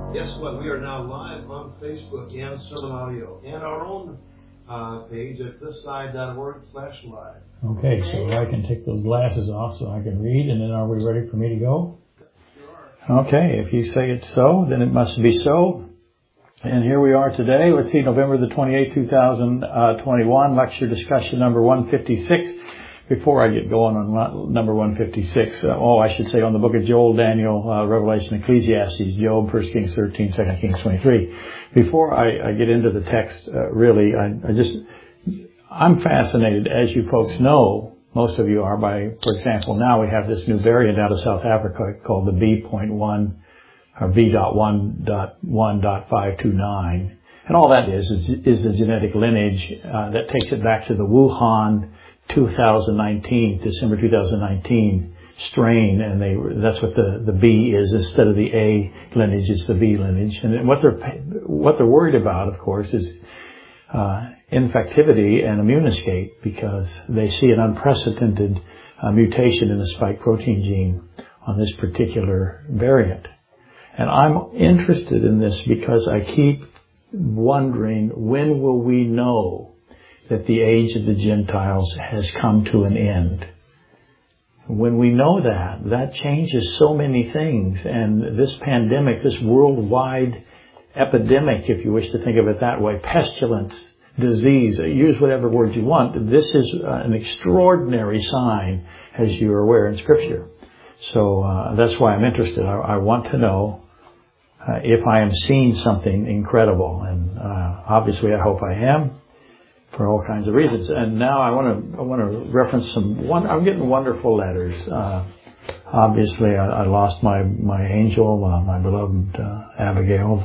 Guess what? We are now live on Facebook and Sermon Audio and our own page at thisside.org/live. Okay, so I can take those glasses off so I can read, and then are we ready for me to go? Sure are. Okay, if you say it's so, then it must be so. And here we are today. Let's see, November the 28th, 2021, lecture discussion number 156. Before I get going on number 156, I should say on the book of Joel, Daniel, Revelation, Ecclesiastes, Job, 1 Kings 13, 2 Kings 23. Before I get into the text, really, I'm fascinated, as you folks know, most of you are, by, for example, now we have this new variant out of South Africa called the B.1 or B.1.1.529. And all that is the genetic lineage that takes it back to the Wuhan 2019, December 2019 strain, and that's what the B is. Instead of the A lineage, it's the B lineage. And what they're worried about, of course, is infectivity and immune escape, because they see an unprecedented mutation in the spike protein gene on this particular variant. And I'm interested in this because I keep wondering, when will we know that the age of the Gentiles has come to an end? When we know that changes so many things. And this pandemic, this worldwide epidemic, if you wish to think of it that way, pestilence, disease, use whatever word you want, this is an extraordinary sign, as you're aware in Scripture. So that's why I'm interested. I want to know if I am seeing something incredible. And obviously I hope I am, for all kinds of reasons. And now I want to reference I'm getting wonderful letters. Obviously I lost my angel, my beloved Abigail.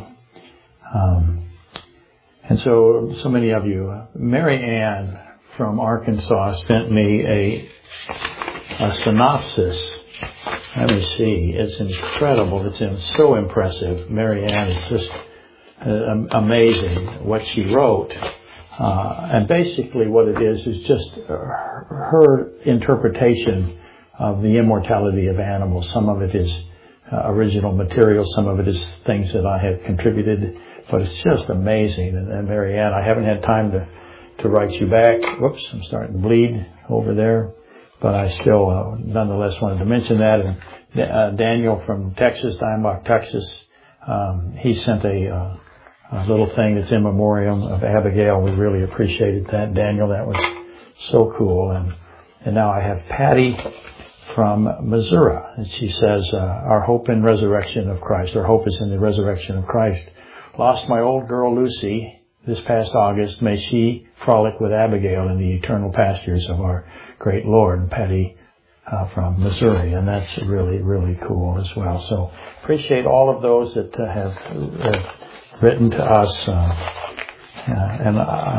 And so many of you, Mary Ann from Arkansas sent me a synopsis. Let me see. It's incredible. It's so impressive. Mary Ann is just amazing what she wrote. And basically what it is just her interpretation of the immortality of animals. Some of it is original material, some of it is things that I have contributed, but it's just amazing. And Mary Ann, I haven't had time to write you back. Whoops, I'm starting to bleed over there. But I still nonetheless wanted to mention that. And Daniel from Texas, Diamond, Texas, he sent a little thing that's in memoriam of Abigail. We really appreciated that, Daniel. That was so cool. And now I have Patty from Missouri. And she says, our hope in resurrection of Christ. Our hope is in the resurrection of Christ. Lost my old girl Lucy this past August. May she frolic with Abigail in the eternal pastures of our great Lord. Patty from Missouri. And that's really, really cool as well. So appreciate all of those that have written to us, and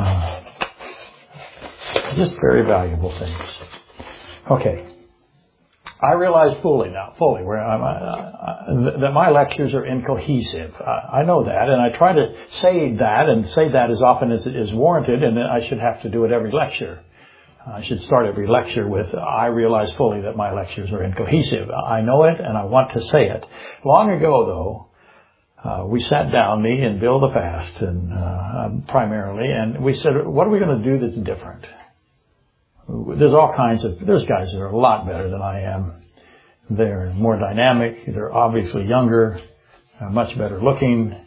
just very valuable things. Okay. I realize fully that my lectures are incohesive. I know that, and I try to say that as often as it is warranted, and I should have to do it every lecture. I should start every lecture with, I realize fully that my lectures are incohesive. I know it, and I want to say it. Long ago, though, we sat down, me and Bill the Fast, and primarily, and we said, what are we going to do that's different? There's guys that are a lot better than I am. They're more dynamic. They're obviously younger, much better looking,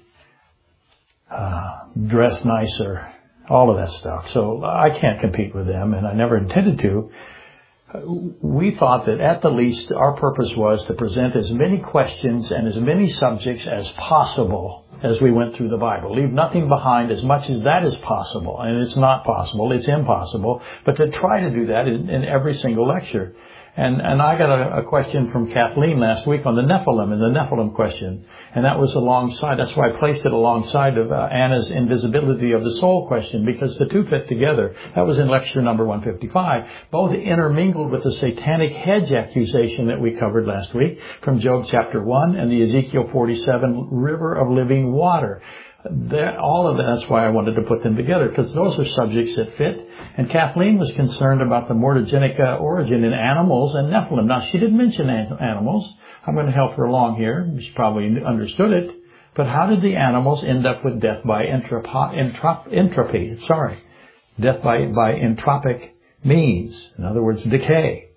dressed nicer, all of that stuff. So I can't compete with them, and I never intended to. We thought that at the least our purpose was to present as many questions and as many subjects as possible as we went through the Bible. Leave nothing behind as much as that is possible. And it's not possible, it's impossible, but to try to do that in every single lecture. And I got a question from Kathleen last week on the Nephilim, and the Nephilim question. And that was alongside, that's why I placed it alongside of Anna's invisibility of the soul question, because the two fit together. That was in lecture number 155. Both intermingled with the satanic hedge accusation that we covered last week from Job chapter 1 and the Ezekiel 47 river of living water. All of that's why I wanted to put them together, because those are subjects that fit. And Kathleen was concerned about the mortogenic origin in animals and Nephilim. Now, she didn't mention animals. I'm going to help her along here. She probably understood it, But how did the animals end up with death by entropy? Death by entropic means. In other words, decay.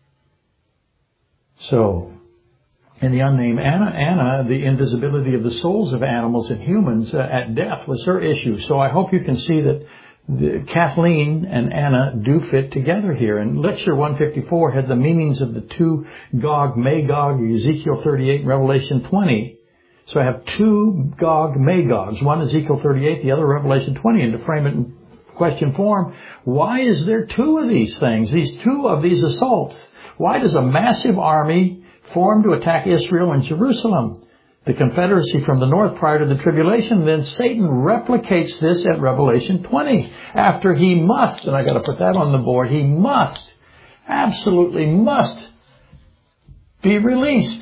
So, in the unnamed Anna, the invisibility of the souls of animals and humans at death was her issue. So I hope you can see that Kathleen and Anna do fit together here. And Lecture 154 had the meanings of the two Gog, Magog, Ezekiel 38, and Revelation 20. So I have two Gog, Magogs. One Ezekiel 38, the other Revelation 20. And to frame it in question form, why is there two of these things, two of these assaults? Why does a massive army form to attack Israel and Jerusalem, the confederacy from the north prior to the tribulation? Then Satan replicates this at Revelation 20. After he must, and I got to put that on the board, he must, absolutely must be released.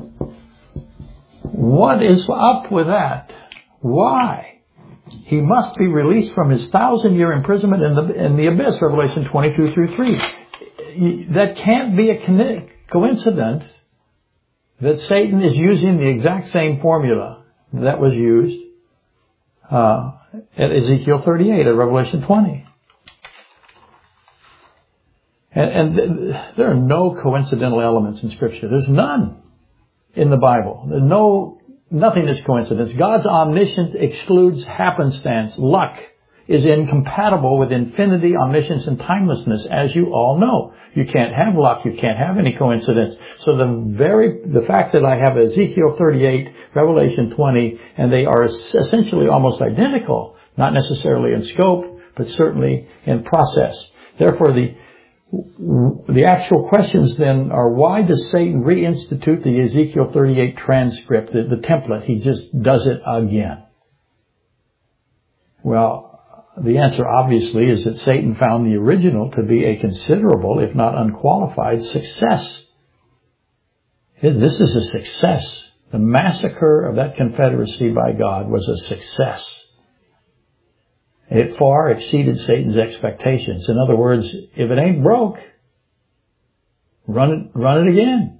What is up with that? Why? He must be released from his 1,000-year imprisonment in the abyss, Revelation 22 through 3. That can't be a coincidence that Satan is using the exact same formula that was used at Ezekiel 38, at Revelation 20. And there are no coincidental elements in Scripture. There's none in the Bible. Nothing is coincidence. God's omniscience excludes happenstance. Luck is incompatible with infinity, omniscience, and timelessness, as you all know. You can't have luck. You can't have any coincidence. So the fact that I have Ezekiel 38, Revelation 20, and they are essentially almost identical, not necessarily in scope, but certainly in process. Therefore, the actual questions then are, why does Satan reinstitute the Ezekiel 38 transcript, the template? He just does it again. Well, the answer obviously is that Satan found the original to be a considerable, if not unqualified, success. This is a success. The massacre of that confederacy by God was a success. It far exceeded Satan's expectations. In other words, if it ain't broke, run it again.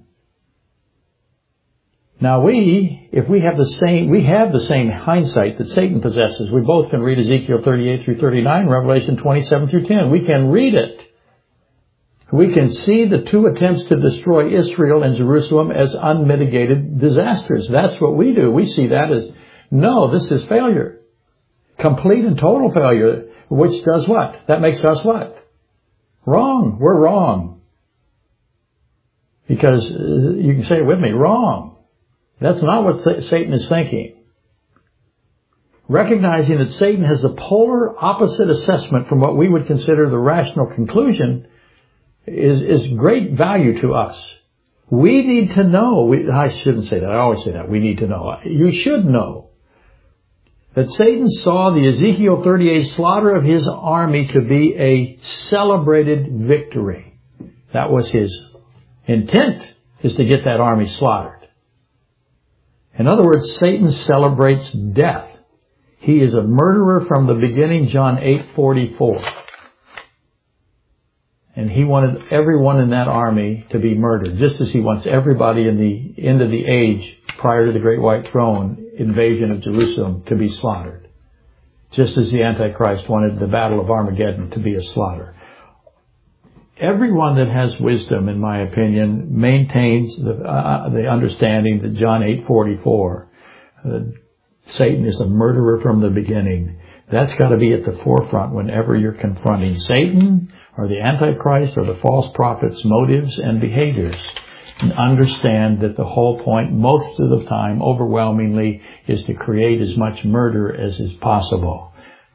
Now we have the same hindsight that Satan possesses. We both can read Ezekiel 38 through 39, Revelation 27 through 10. We can read it. We can see the two attempts to destroy Israel and Jerusalem as unmitigated disasters. That's what we do. We see that as, no, this is failure. Complete and total failure, which does what? That makes us what? Wrong. We're wrong. Because, you can say it with me, wrong. That's not what Satan is thinking. Recognizing that Satan has a polar opposite assessment from what we would consider the rational conclusion is great value to us. We need to know. I shouldn't say that. I always say that. We need to know. You should know that Satan saw the Ezekiel 38 slaughter of his army to be a celebrated victory. That was his intent, is to get that army slaughtered. In other words, Satan celebrates death. He is a murderer from the beginning, John 8:44. And he wanted everyone in that army to be murdered, just as he wants everybody in the end of the age, prior to the Great White Throne invasion of Jerusalem, to be slaughtered. Just as the Antichrist wanted the Battle of Armageddon to be a slaughter. Everyone that has wisdom, in my opinion, maintains the understanding that John 8:44, Satan is a murderer from the beginning. That's got to be at the forefront whenever you're confronting Satan or the Antichrist or the false prophet's motives and behaviors. And understand that the whole point, most of the time, overwhelmingly, is to create as much murder as is possible.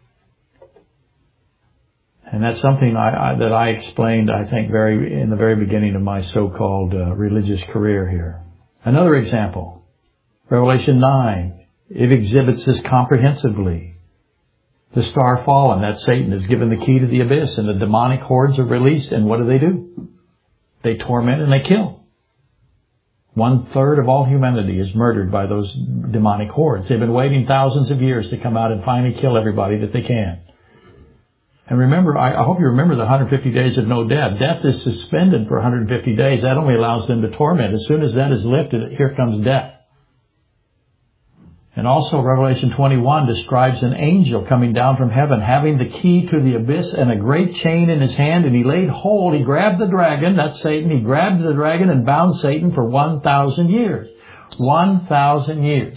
And that's something that I explained, I think, in the very beginning of my so-called religious career here. Another example, Revelation 9. It exhibits this comprehensively. The star fallen, that Satan, is given the key to the abyss, and the demonic hordes are released, and what do? They torment and they kill. 1/3 of all humanity is murdered by those demonic hordes. They've been waiting thousands of years to come out and finally kill everybody that they can. And remember, I hope you remember the 150 days of no death. Death is suspended for 150 days. That only allows them to torment. As soon as that is lifted, here comes death. And also Revelation 21 describes an angel coming down from heaven, having the key to the abyss and a great chain in his hand, and he laid hold, he grabbed the dragon, that's Satan, he grabbed the dragon and bound Satan for 1,000 years. 1,000 years.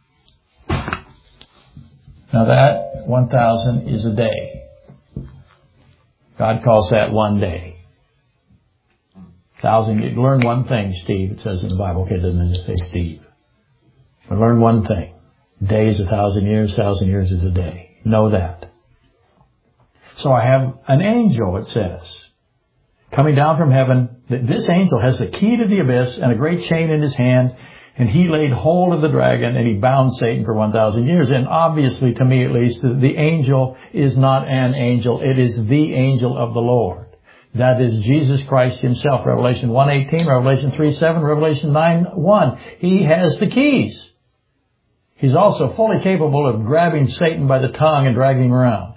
Now that 1,000 is a day. God calls that one day. 1,000 years. Learn one thing, Steve, it says in the Bible. Okay, it doesn't just say Steve. But learn one thing. Day is 1,000 years, 1,000 years is a day. Know that. So I have an angel, it says, coming down from heaven. This angel has the key to the abyss and a great chain in his hand, and he laid hold of the dragon and he bound Satan for 1,000 years. And obviously, to me at least, the angel is not an angel. It is the angel of the Lord. That is Jesus Christ himself. Revelation 1:18, Revelation 3:7, Revelation 9:1. He has the keys. He's also fully capable of grabbing Satan by the tongue and dragging him around.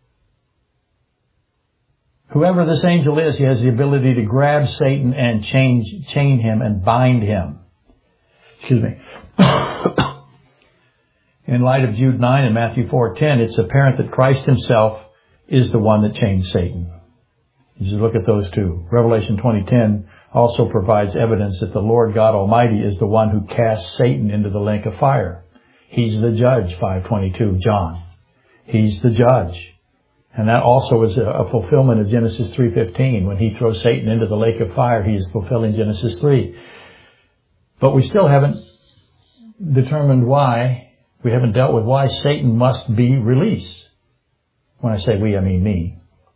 Whoever this angel is, he has the ability to grab Satan and chain him and bind him. Excuse me. In light of Jude 9 and Matthew 4:10, it's apparent that Christ himself is the one that chained Satan. You just look at those two. Revelation 20:10 also provides evidence that the Lord God Almighty is the one who cast Satan into the lake of fire. He's the judge, 5:22, John. He's the judge. And that also is a fulfillment of Genesis 3:15. When he throws Satan into the lake of fire, he is fulfilling Genesis 3. But we still haven't determined why, we haven't dealt with why Satan must be released. When I say we, I mean me.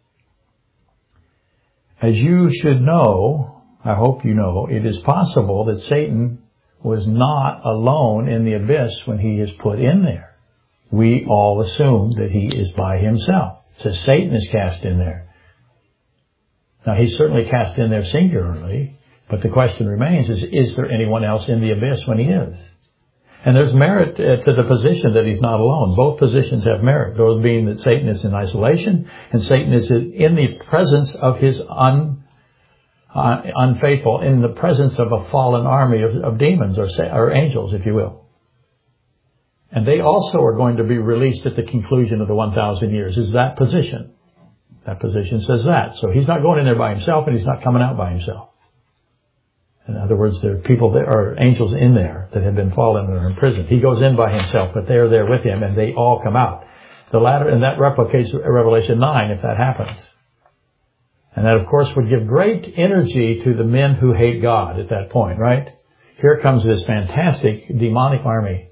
As you should know, I hope you know, it is possible that Satan was not alone in the abyss when he is put in there. We all assume that he is by himself. It says Satan is cast in there. Now he's certainly cast in there singularly, but the question remains is there anyone else in the abyss when he is? And there's merit to the position that he's not alone. Both positions have merit, those being that Satan is in isolation and Satan is in the presence of his unfaithful, in the presence of a fallen army of demons or angels, if you will. And they also are going to be released at the conclusion of the 1,000 years. Is that position? That position says that. So he's not going in there by himself and he's not coming out by himself. In other words, there are people, there are angels in there that have been fallen and are in prison. He goes in by himself, but they're there with him and they all come out. The latter, and that replicates Revelation 9 if that happens. And that, of course, would give great energy to the men who hate God at that point, right? Here comes this fantastic demonic army.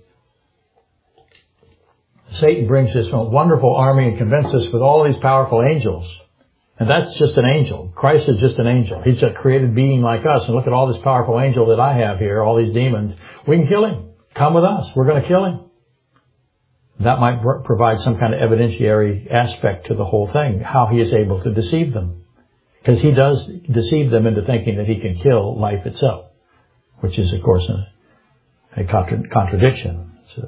Satan brings this wonderful army and convinces us with all these powerful angels. And that's just an angel. Christ is just an angel. He's a created being like us. And look at all this powerful angel that I have here, all these demons. We can kill him. Come with us. We're going to kill him. That might provide some kind of evidentiary aspect to the whole thing, how he is able to deceive them. Because he does deceive them into thinking that he can kill life itself, which is, of course, a contradiction.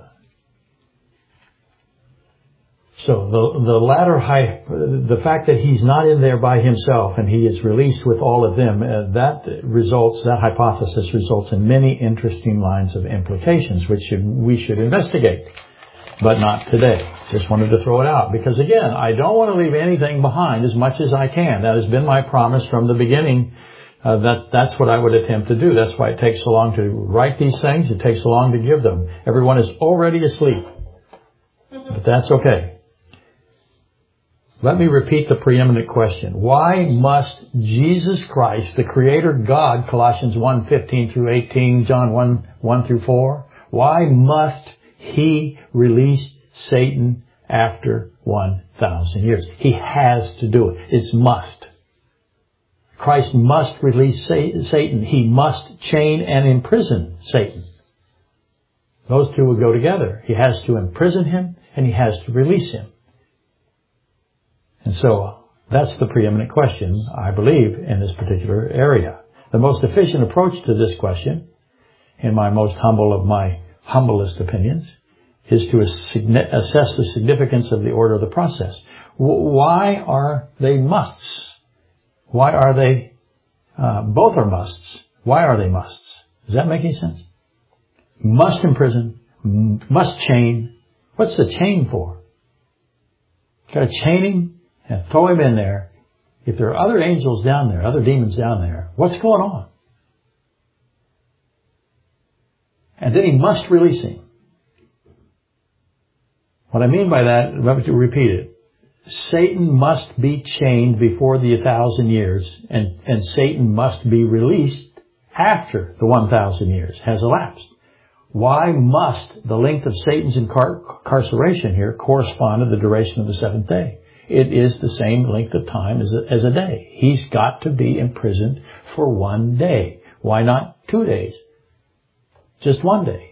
So the fact that he's not in there by himself and he is released with all of them, that hypothesis results in many interesting lines of implications, which we should investigate. But not today. Just wanted to throw it out. Because again, I don't want to leave anything behind as much as I can. That has been my promise from the beginning. That's what I would attempt to do. That's why it takes so long to write these things. It takes so long to give them. Everyone is already asleep. But that's okay. Let me repeat the preeminent question. Why must Jesus Christ, the Creator God, Colossians 1:15 through 18, John 1 through 4, why must he release Satan after 1,000 years? He has to do it. It's must. Christ must release Satan. He must chain and imprison Satan. Those two will go together. He has to imprison him and he has to release him. And so that's the preeminent question, I believe, in this particular area. The most efficient approach to this question, in my most humble of my humblest opinions, is to assess the significance of the order of the process. Why are they musts? Why are they, both are musts. Why are they musts? Does that make any sense? Must imprison, must chain. What's the chain for? Got to chain him and throw him in there. If there are other angels down there, other demons down there, what's going on? And then he must release him. What I mean by that, let me repeat it. Satan must be chained before the 1,000 years, and Satan must be released after the 1,000 years has elapsed. Why must the length of Satan's incarceration here correspond to the duration of the seventh day? It is the same length of time as a day. He's got to be imprisoned for 1 day. Why not 2 days? Just 1 day.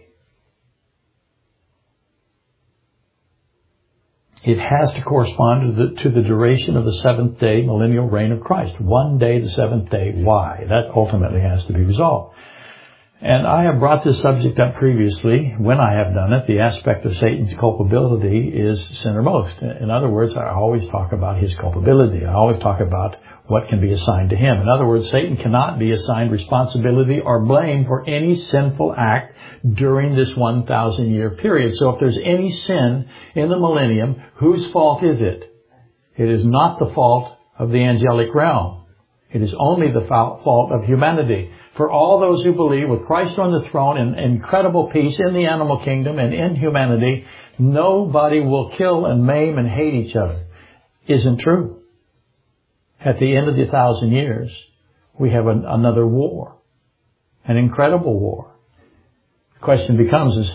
It has to correspond to the duration of the seventh day millennial reign of Christ. 1 day, the seventh day. Why? That ultimately has to be resolved. And I have brought this subject up previously. When I have done it, the aspect of Satan's culpability is centermost. In other words, I always talk about his culpability. I always talk about what can be assigned to him. In other words, Satan cannot be assigned responsibility or blame for any sinful act during this 1,000-year period. So if there's any sin in the millennium, whose fault is it? It is not the fault of the angelic realm. It is only the fault of humanity. For all those who believe with Christ on the throne and incredible peace in the animal kingdom and in humanity, nobody will kill and maim and hate each other. Isn't true. At the end of the 1,000 years, we have another war. An incredible war. The question becomes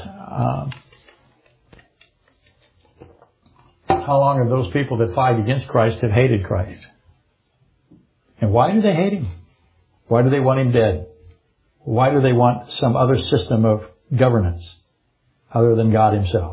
how long have those people that fight against Christ have hated Christ? And why do they hate him? Why do they want him dead? Why do they want some other system of governance other than God himself?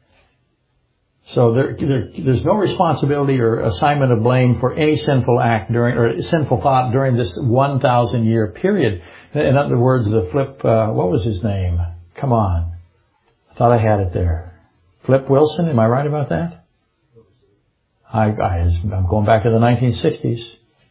So there's no responsibility or assignment of blame for any sinful act or sinful thought during this 1,000-year period. In other words, what was his name? Come on. I thought I had it there. Flip Wilson, am I right about that? I'm going back to the 1960s.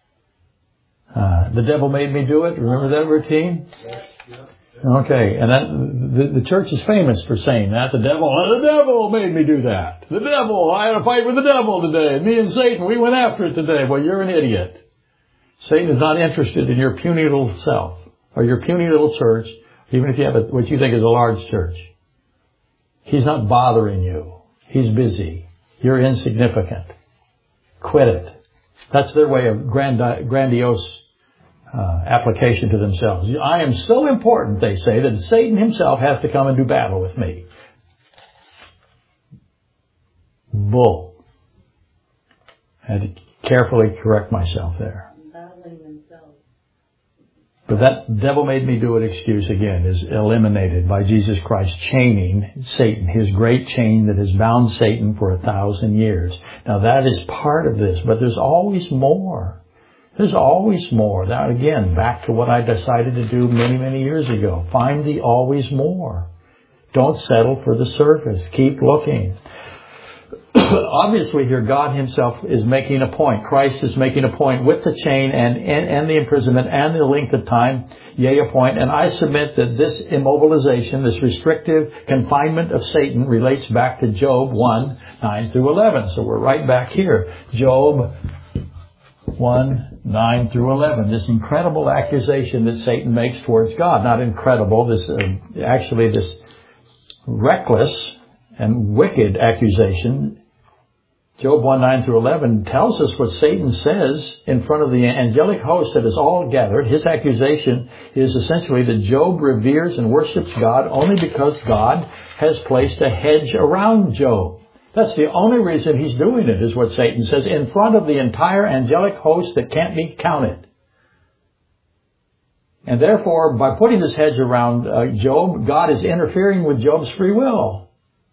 The devil made me do it. Remember that routine? Okay, and the church is famous for saying that. The devil made me do that. The devil, I had a fight with the devil today. Me and Satan, we went after it today. Well, you're an idiot. Satan is not interested in your puny little self or your puny little church, even if you have what you think is a large church. He's not bothering you. He's busy. You're insignificant. Quit it. That's their way of grandiose application to themselves. I am so important, they say, that Satan himself has to come and do battle with me. Bull. I had to carefully correct myself there. Battling themselves. But that devil made me do it excuse again is eliminated by Jesus Christ chaining Satan, his great chain that has bound Satan for 1,000 years. Now that is part of this, but there's always more. There's always more. Now again, back to what I decided to do many, many years ago. Find the always more. Don't settle for the surface. Keep looking. Obviously here God himself is making a point. Christ is making a point with the chain and the imprisonment and the length of time, yea, a point. And I submit that this immobilization, this restrictive confinement of Satan relates back to Job 1, 9 through 11. So we're right back here. Job 1, 9 through 11. This incredible accusation that Satan makes towards God. Not incredible. This reckless and wicked accusation. Job 1, 9 through 11 tells us what Satan says in front of the angelic host that is all gathered. His accusation is essentially that Job reveres and worships God only because God has placed a hedge around Job. That's the only reason he's doing it, is what Satan says, in front of the entire angelic host that can't be counted. And therefore, by putting this hedge around Job, God is interfering with Job's free will.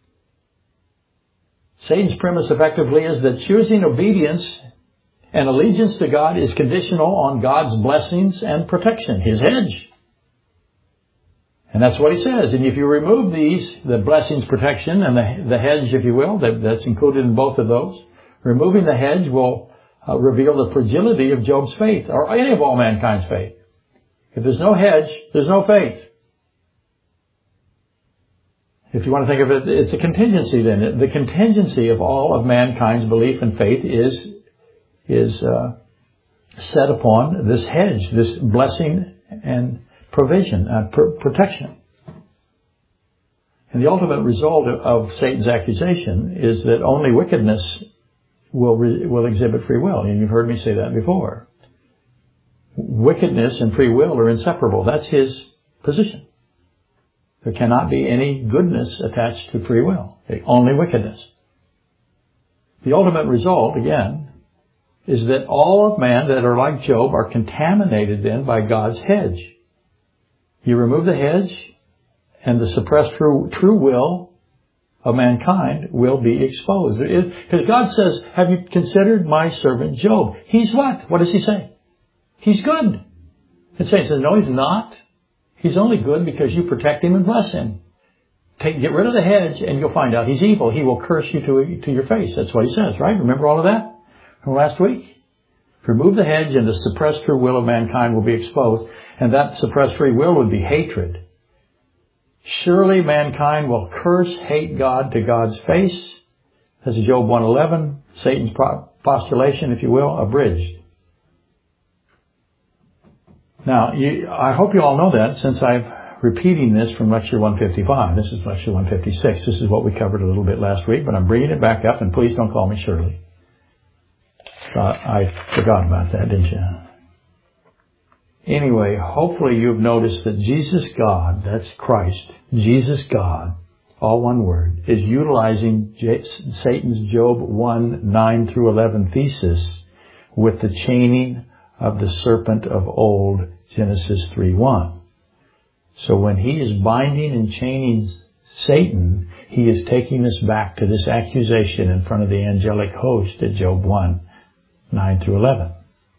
Satan's premise effectively is that choosing obedience and allegiance to God is conditional on God's blessings and protection, his hedge. And that's what he says. And if you remove the blessings, protection, and the hedge, if you will, that's included in both of those, removing the hedge will reveal the fragility of Job's faith, or any of all mankind's faith. If there's no hedge, there's no faith. If you want to think of it, it's a contingency then. The contingency of all of mankind's belief and faith is set upon this hedge, this blessing and provision, protection. And the ultimate result of Satan's accusation is that only wickedness will exhibit free will. And you've heard me say that before. Wickedness and free will are inseparable. That's his position. There cannot be any goodness attached to free will. Only wickedness. The ultimate result, again, is that all of man that are like Job are contaminated then by God's hedge. You remove the hedge, and the suppressed true will of mankind will be exposed. Because God says, have you considered my servant Job? He's what? What does he say? He's good. And Satan says, no, he's not. He's only good because you protect him and bless him. Get rid of the hedge and you'll find out he's evil. He will curse you to your face. That's what he says, right? Remember all of that from last week? Remove the hedge and the suppressed true will of mankind will be exposed. And that suppressed free will would be hatred. Surely mankind will hate God to God's face. That's Job 1:11, Satan's postulation, if you will, abridged. Now, I hope you all know that since I'm repeating this from Lecture 155. This is Lecture 156. This is what we covered a little bit last week, but I'm bringing it back up, and please don't call me Shirley. I forgot about that, didn't you? Anyway, hopefully you've noticed that Jesus God, that's Christ, Jesus God, all one word, is utilizing Satan's Job 1:9-11 thesis with the chaining of the serpent of old, Genesis 3:1. So when he is binding and chaining Satan, he is taking us back to this accusation in front of the angelic host at Job 1:9-11.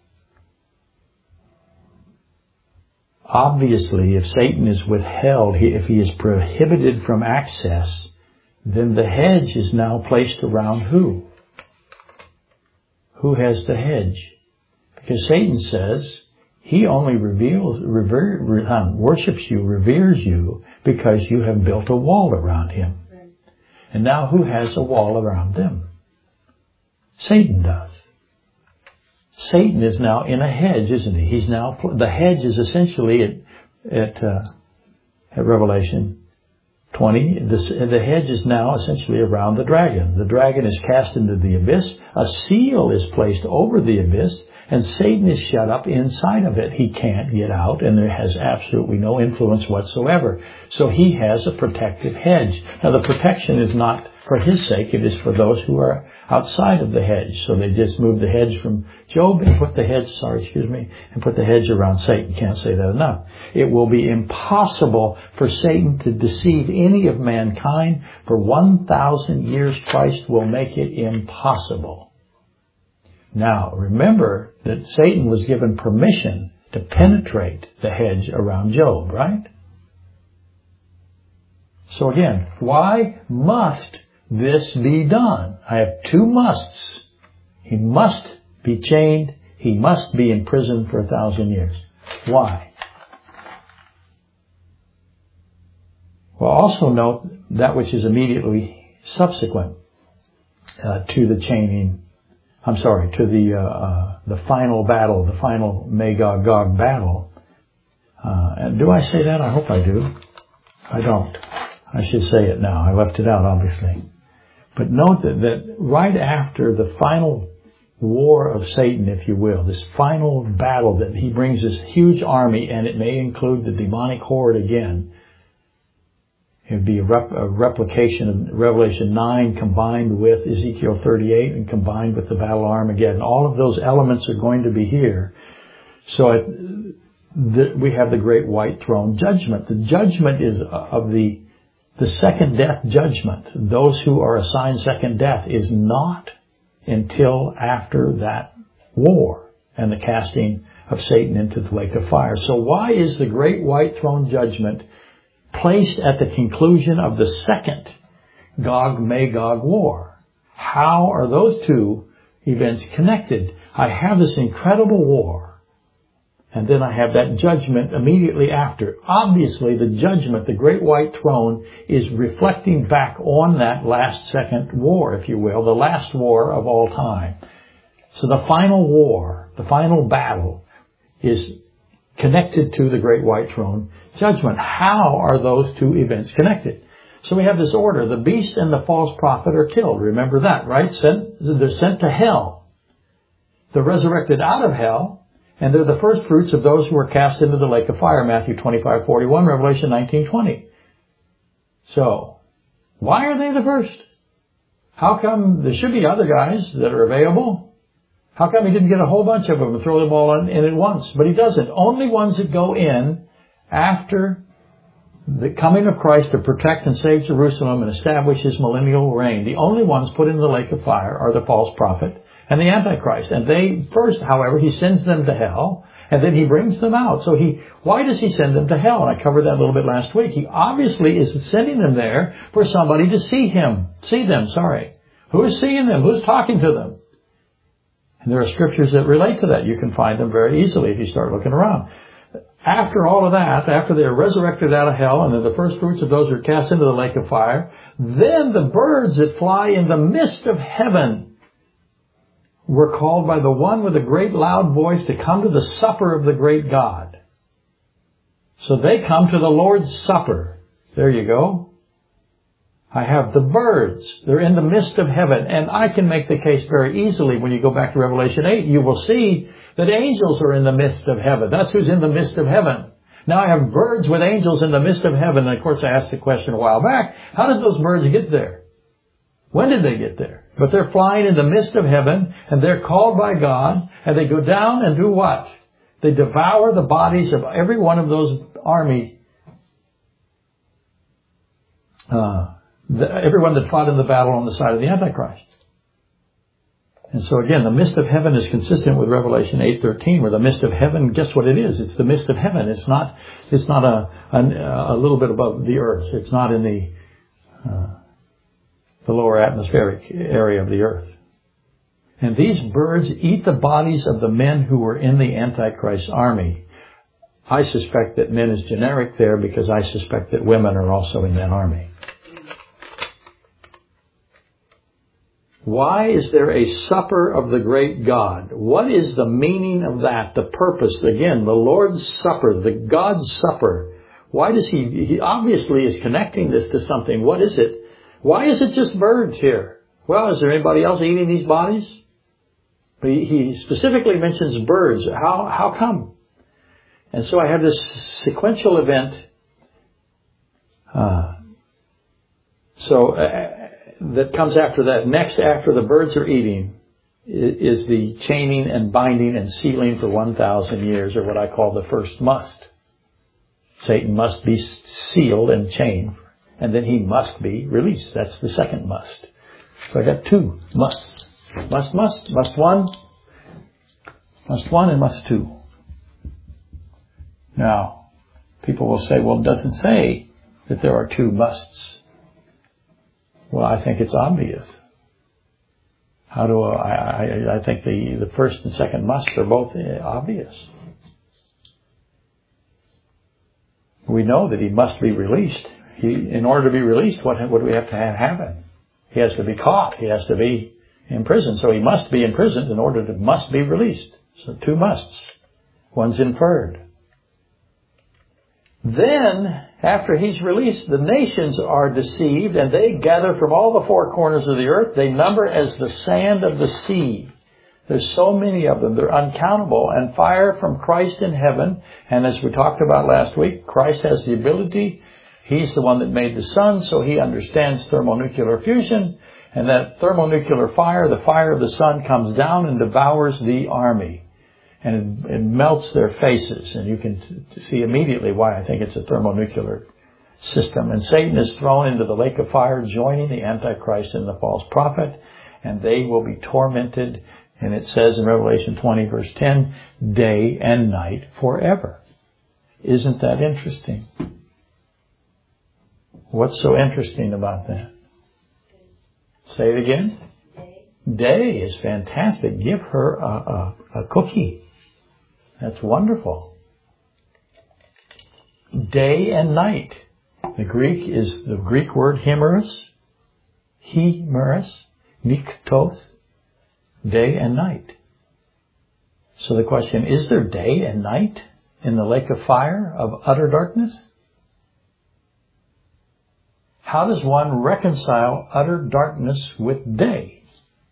Obviously, if Satan is withheld, if he is prohibited from access, then the hedge is now placed around who? Who has the hedge? Because Satan says he only worships you, reveres you, because you have built a wall around him. And now who has a wall around them? Satan does. Satan is now in a hedge, isn't he? The hedge is essentially at Revelation 20. The hedge is now essentially around the dragon. The dragon is cast into the abyss. A seal is placed over the abyss, and Satan is shut up inside of it. He can't get out, and there has absolutely no influence whatsoever. So he has a protective hedge. Now the protection is not for his sake, it is for those who are outside of the hedge. So they just moved the hedge from Job and put the hedge around Satan. Can't say that enough. It will be impossible for Satan to deceive any of mankind. For 1,000 years, Christ will make it impossible. Now, remember that Satan was given permission to penetrate the hedge around Job, right? So again, why must this be done? I have two musts. He must be chained. He must be in prison for 1,000 years. Why? Well, also note that which is immediately subsequent to the chaining. To the final battle, the final Magog-Gog battle. And do I say that? I hope I do. I don't. I should say it now. I left it out, obviously. But note that right after the final war of Satan, if you will, this final battle that he brings this huge army, and it may include the demonic horde again. It would be a replication of Revelation 9 combined with Ezekiel 38 and combined with the battle of Armageddon. All of those elements are going to be here. So we have the great white throne judgment. The judgment is of the second death judgment. Those who are assigned second death is not until after that war and the casting of Satan into the lake of fire. So why is the great white throne judgment placed at the conclusion of the second Gog-Magog war? How are those two events connected? I have this incredible war And then I have that judgment immediately after. Obviously, the judgment, the great white throne, is reflecting back on that last second war, if you will, the last war of all time. So the final war, the final battle, is connected to the great white throne judgment. How are those two events connected? So we have this order. The beast and the false prophet are killed. Remember that, right? They're sent to hell. They're resurrected out of hell. And they're the first fruits of those who are cast into the lake of fire, Matthew 25:41, Revelation 19:20. So, why are they the first? How come there should be other guys that are available? How come he didn't get a whole bunch of them and throw them all in at once? But he doesn't. Only ones that go in after the coming of Christ to protect and save Jerusalem and establish his millennial reign. The only ones put in the lake of fire are the false prophet and the Antichrist. And they first, however, he sends them to hell, and then he brings them out. So why does he send them to hell? And I covered that a little bit last week. He obviously is sending them there for somebody to see them. Who is seeing them? Who's talking to them? And there are scriptures that relate to that. You can find them very easily if you start looking around. After all of that, after they're resurrected out of hell, and they're the first fruits of those who are cast into the lake of fire, then the birds that fly in the midst of heaven were called by the one with a great loud voice to come to the supper of the great God. So they come to the Lord's supper. There you go. I have the birds. They're in the midst of heaven. And I can make the case very easily when you go back to Revelation 8. You will see that angels are in the midst of heaven. That's who's in the midst of heaven. Now I have birds with angels in the midst of heaven. And of course I asked the question a while back, how did those birds get there? When did they get there? But they're flying in the midst of heaven, and they're called by God, and they go down and do what? They devour the bodies of every one of those army, everyone that fought in the battle on the side of the Antichrist. And so again, the mist of heaven is consistent with Revelation 8:13, where the mist of heaven, guess what it is? It's the mist of heaven. It's not a little bit above the earth. It's not in the lower atmospheric area of the earth. And these birds eat the bodies of the men who were in the Antichrist army. I suspect that men is generic there because I suspect that women are also in that army. Why is there a supper of the great God? What is the meaning of that? The purpose, again, the Lord's supper, the God's supper. Why does he obviously is connecting this to something. What is it? Why is it just birds here? Well, is there anybody else eating these bodies? But he specifically mentions birds. How come? And so I have this sequential event. That comes after that. Next, after the birds are eating, is the chaining and binding and sealing for 1,000 years, or what I call the first must. Satan must be sealed and chained, and then he must be released. That's the second must. So I got two musts. Must one, and must two. Now, people will say, well, it doesn't say that there are two musts. Well, I think it's obvious. I think the first and second musts are both obvious. We know that he must be released. In order to be released, what do we have to happen? He has to be caught. He has to be imprisoned. So he must be imprisoned in order to must be released. So two musts. One's inferred. Then, after he's released, the nations are deceived, and they gather from all the four corners of the earth. They number as the sand of the sea. There's so many of them. They're uncountable. And fire from Christ in heaven. And as we talked about last week, Christ has the ability. He's the one that made the sun, so he understands thermonuclear fusion. And that thermonuclear fire, the fire of the sun, comes down and devours the army. And it melts their faces. And you can see immediately why I think it's a thermonuclear system. And Satan is thrown into the lake of fire, joining the Antichrist and the false prophet. And they will be tormented. And it says in Revelation 20, verse 10, day and night forever. Isn't that interesting? What's so interesting about that? Say it again. Day is fantastic. Give her a cookie. That's wonderful. Day and night. The Greek word himeros, niktos, day and night. So the question, is there day and night in the lake of fire of utter darkness? How does one reconcile utter darkness with day?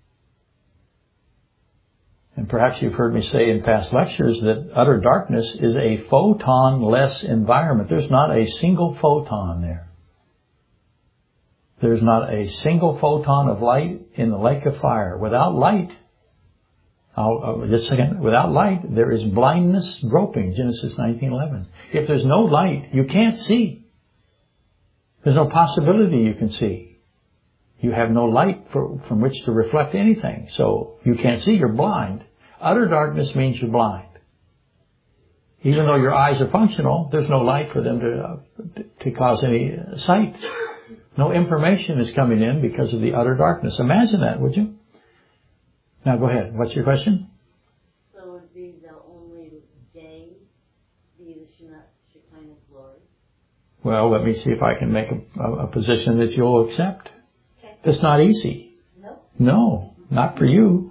And perhaps you've heard me say in past lectures that utter darkness is a photon-less environment. There's not a single photon there. There's not a single photon of light in the lake of fire. Without light, just a second, without light, there is blindness groping, Genesis 19:11. If there's no light, you can't see. There's no possibility you can see. You have no light from which to reflect anything. So you can't see, you're blind. Utter darkness means you're blind. Even though your eyes are functional, there's no light for them to cause any sight. No information is coming in because of the utter darkness. Imagine that, would you? Now go ahead. What's your question? So would be the only day be the Shekinah glory? Well, let me see if I can make a position that you'll accept. Okay. It's not easy. No? No, not for you.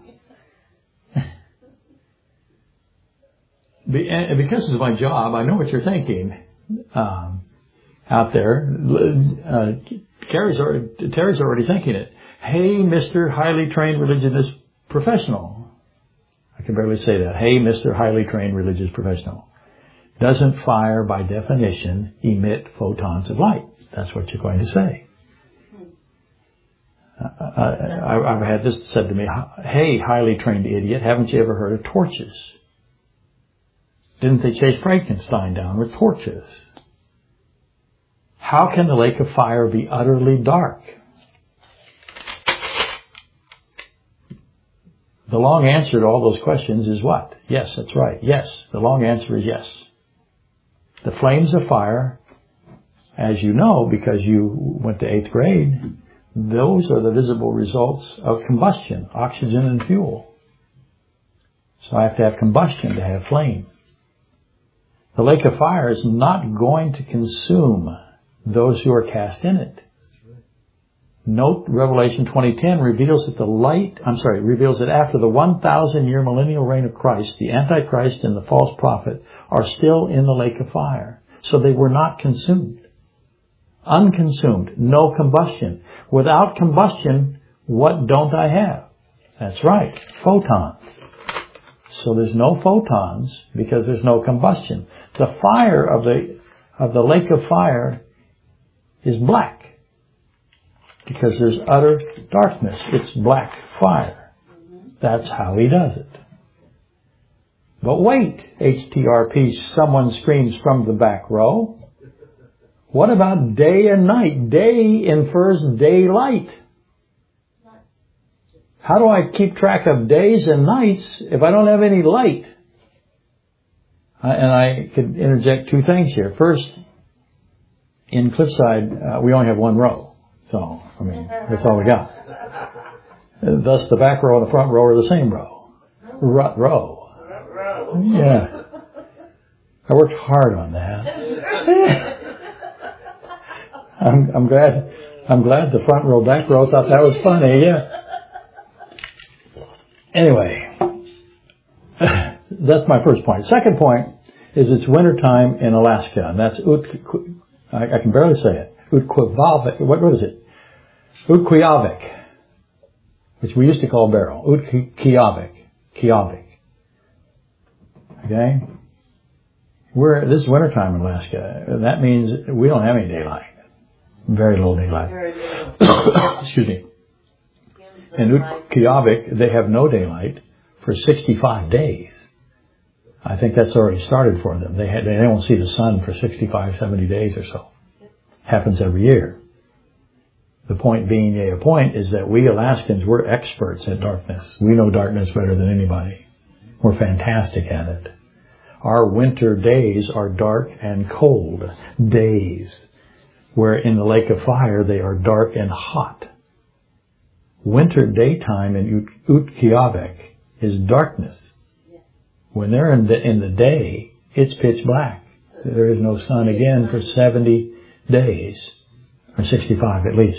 Because of my job, I know what you're thinking out there. Terry's already thinking it. Hey, Mr. Highly Trained Religious Professional. I can barely say that. Hey, Mr. Highly Trained Religious Professional. Doesn't fire, by definition, emit photons of light? That's what you're going to say. I've had this said to me. Hey, highly trained idiot, haven't you ever heard of torches? Didn't they chase Frankenstein down with torches? How can the lake of fire be utterly dark? The long answer to all those questions is what? Yes, that's right. Yes. The long answer is yes. The flames of fire, as you know, because you went to 8th grade, those are the visible results of combustion, oxygen and fuel. So I have to have combustion to have flame. The lake of fire is not going to consume those who are cast in it. Note, Revelation 20:10 reveals that reveals that after the 1,000-year millennial reign of Christ, the Antichrist and the false prophet are still in the lake of fire. So they were not consumed. Unconsumed. No combustion. Without combustion, what don't I have? That's right. Photons. So there's no photons because there's no combustion. The fire of the lake of fire is black because there's utter darkness. It's black fire. That's how he does it. But wait, HTRP, someone screams from the back row. What about day and night? Day infers daylight. How do I keep track of days and nights if I don't have any light? And I could interject two things here. First, in Cliffside, we only have one row. So, that's all we got. Thus, the back row and the front row are the same row. Rut row. Yeah. I worked hard on that. I'm glad the front row, back row thought that was funny. Yeah. Anyway, that's my first point. Second point is it's wintertime in Alaska, and that's I can barely say it. Utqiagvik. What is it? Utqiagvik, which we used to call Beryl. Utqiagvik. Okay? This is wintertime in Alaska. That means we don't have any daylight. Very little daylight. Excuse me. In Utqiagvik, they have no daylight for 65 days. I think that's already started for them. They don't see the sun for 65, 70 days or so. Happens every year. The point being, is that we Alaskans, we're experts at darkness. We know darkness better than anybody. We're fantastic at it. Our winter days are dark and cold days, where in the lake of fire they are dark and hot. Winter daytime in Utqiagvik is darkness. When they're in the day, it's pitch black. There is no sun again for 70 days, or 65 at least.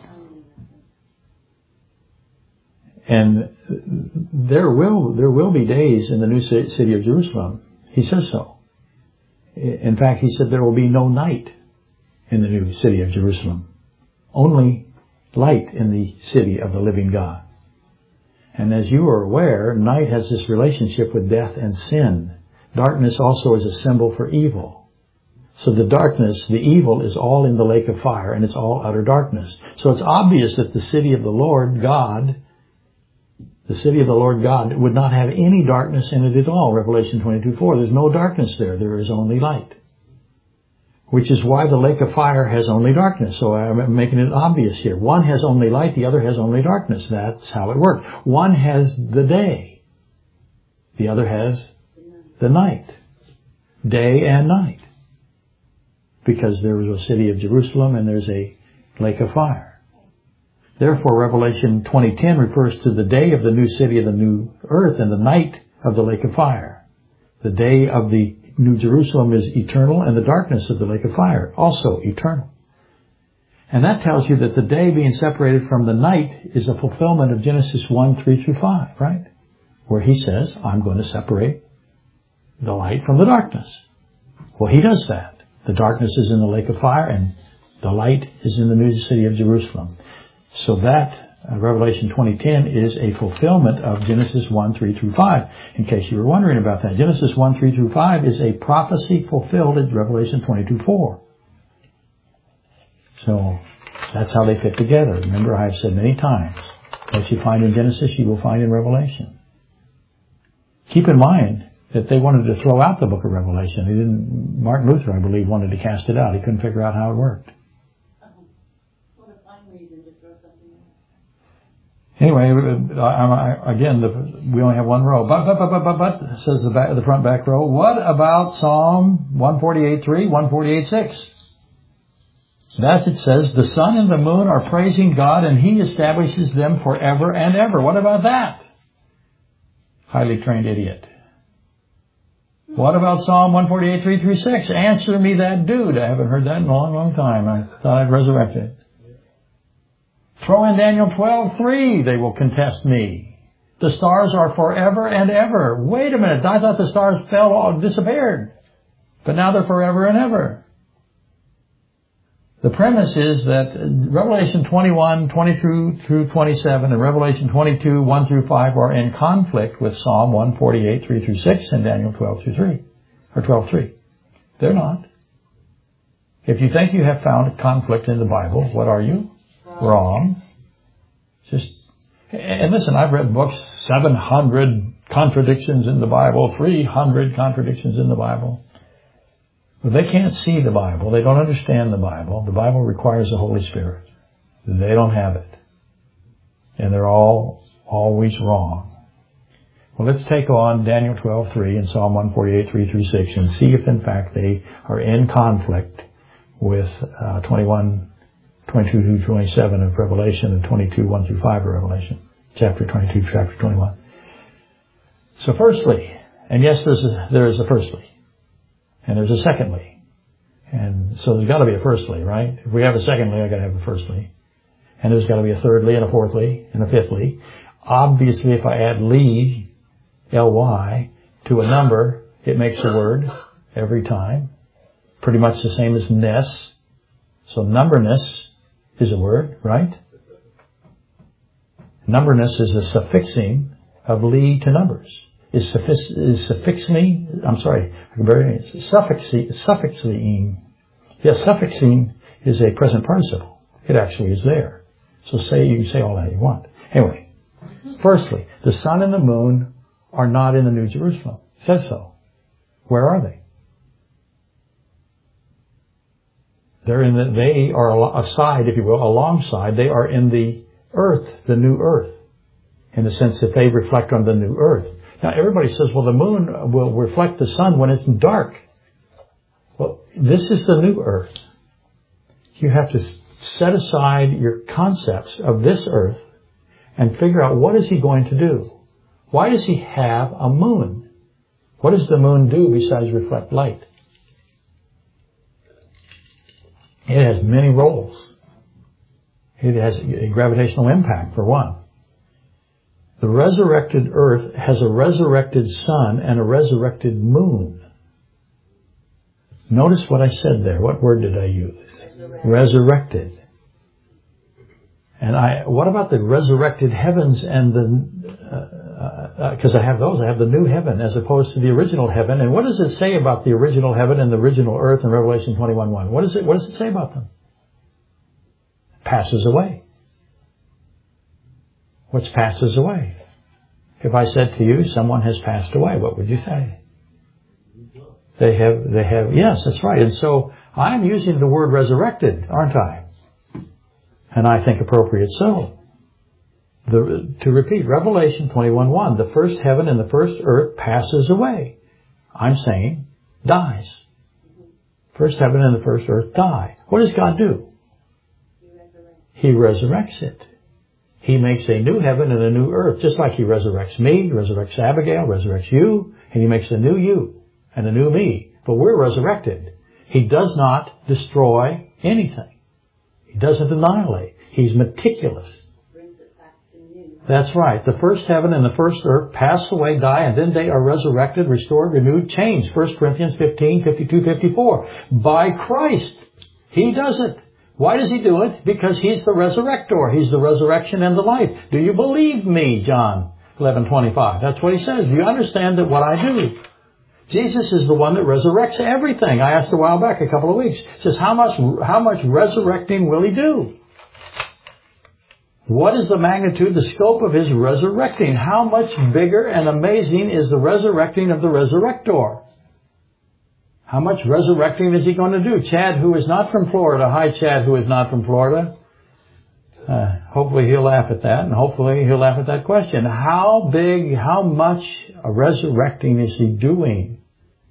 And there will be days in the new city of Jerusalem. He says so. In fact, he said there will be no night in the new city of Jerusalem. Only light in the city of the living God. And as you are aware, night has this relationship with death and sin. Darkness also is a symbol for evil. So the darkness, the evil, is all in the lake of fire, and it's all utter darkness. So it's obvious that the city of the Lord God would not have any darkness in it at all. Revelation 22:4. There's no darkness there. There is only light. Which is why the lake of fire has only darkness. So I'm making it obvious here. One has only light, the other has only darkness. That's how it works. One has the day. The other has the night. Day and night. Because there is a city of Jerusalem and there's a lake of fire. Therefore, Revelation 20:10 refers to the day of the new city of the new earth and the night of the lake of fire. The day of the New Jerusalem is eternal, and the darkness of the lake of fire also eternal. And that tells you that the day being separated from the night is a fulfillment of Genesis 1:3-5, right? Where he says, I'm going to separate the light from the darkness. Well, he does that. The darkness is in the lake of fire, and the light is in the new city of Jerusalem. So that Revelation 20:10 is a fulfillment of Genesis 1:3-5. In case you were wondering about that, Genesis 1:3-5 is a prophecy fulfilled in Revelation 22:4. So that's how they fit together. Remember, I have said many times, what you find in Genesis, you will find in Revelation. Keep in mind that they wanted to throw out the book of Revelation. Martin Luther, I believe, wanted to cast it out. He couldn't figure out how it worked. Anyway, again, we only have one row. But says the front back row. What about Psalm 148:3, 148:6? That it says, the sun and the moon are praising God, and He establishes them forever and ever. What about that? Highly trained idiot. What about Psalm 148:3-6? Answer me that dude. I haven't heard that in a long, long time. I thought I'd resurrect it. Throw in Daniel 12:3, they will contest me. The stars are forever and ever. Wait a minute, I thought the stars disappeared. But now they're forever and ever. The premise is that Revelation 21:22-27 and Revelation 22:1-5 are in conflict with Psalm 148:3-6 and Daniel 12:3 or 12:3. They're not. If you think you have found a conflict in the Bible, what are you? Wrong. And listen, I've read books, 700 contradictions in the Bible, 300 contradictions in the Bible. But they can't see the Bible. They don't understand the Bible. The Bible requires the Holy Spirit. They don't have it. And they're all always wrong. Well, let's take on Daniel 12:3 and Psalm 148:3-6 and see if in fact they are in conflict with 22-27 of Revelation and 22:1-5 of Revelation. Chapter 22, chapter 21. So firstly, and yes, there is a firstly. And there's a secondly. And so there's got to be a firstly, right? If we have a secondly, I've got to have a firstly. And there's got to be a thirdly and a fourthly and a fifthly. Obviously, if I add Ly, L-Y, to a number, it makes a word every time. Pretty much the same as ness. So numberness is a word, right? Numberness is a suffixing of Ly to numbers. Suffixing. Yes, suffixing is a present participle. It actually is there. So you can say all that you want. Anyway, firstly, the sun and the moon are not in the New Jerusalem. It says so. Where are they? They are aside, if you will, alongside. They are in the earth, the new earth, in the sense that they reflect on the new earth. Now, everybody says, well, the moon will reflect the sun when it's dark. Well, this is the new earth. You have to set aside your concepts of this earth and figure out what is He going to do. Why does He have a moon? What does the moon do besides reflect light? It has many roles. It has a gravitational impact, for one. The resurrected earth has a resurrected sun and a resurrected moon. Notice what I said there. What word did I use? Resurrected. And what about the resurrected heavens and because I have those. I have the new heaven as opposed to the original heaven. And what does it say about the original heaven and the original earth in Revelation 21:1? What does it say about them? It passes away. What passes away? If I said to you, someone has passed away, what would you say? They have, yes, that's right. And so I'm using the word resurrected, aren't I? And I think appropriate so. To repeat, Revelation 21:1, the first heaven and the first earth passes away. I'm saying dies. First heaven and the first earth die. What does God do? He resurrects it. He makes a new heaven and a new earth, just like He resurrects me, resurrects Abigail, resurrects you, and He makes a new you and a new me. But we're resurrected. He does not destroy anything. He doesn't annihilate. He's meticulous. That's right. The first heaven and the first earth pass away, die, and then they are resurrected, restored, renewed, changed. 1 Corinthians 15, 52, 54. By Christ. He does it. Why does He do it? Because He's the resurrector. He's the resurrection and the life. Do you believe me, John 11:25? That's what He says. Do you understand that what I do? Jesus is the one that resurrects everything. I asked a while back, a couple of weeks. He says, how much resurrecting will He do? What is the magnitude, the scope of His resurrecting? How much bigger and amazing is the resurrecting of the resurrector? How much resurrecting is He going to do? Chad, who is not from Florida. Hi, Chad, who is not from Florida. Hopefully he'll laugh at that, and hopefully he'll laugh at that question. How big, how much resurrecting is He doing?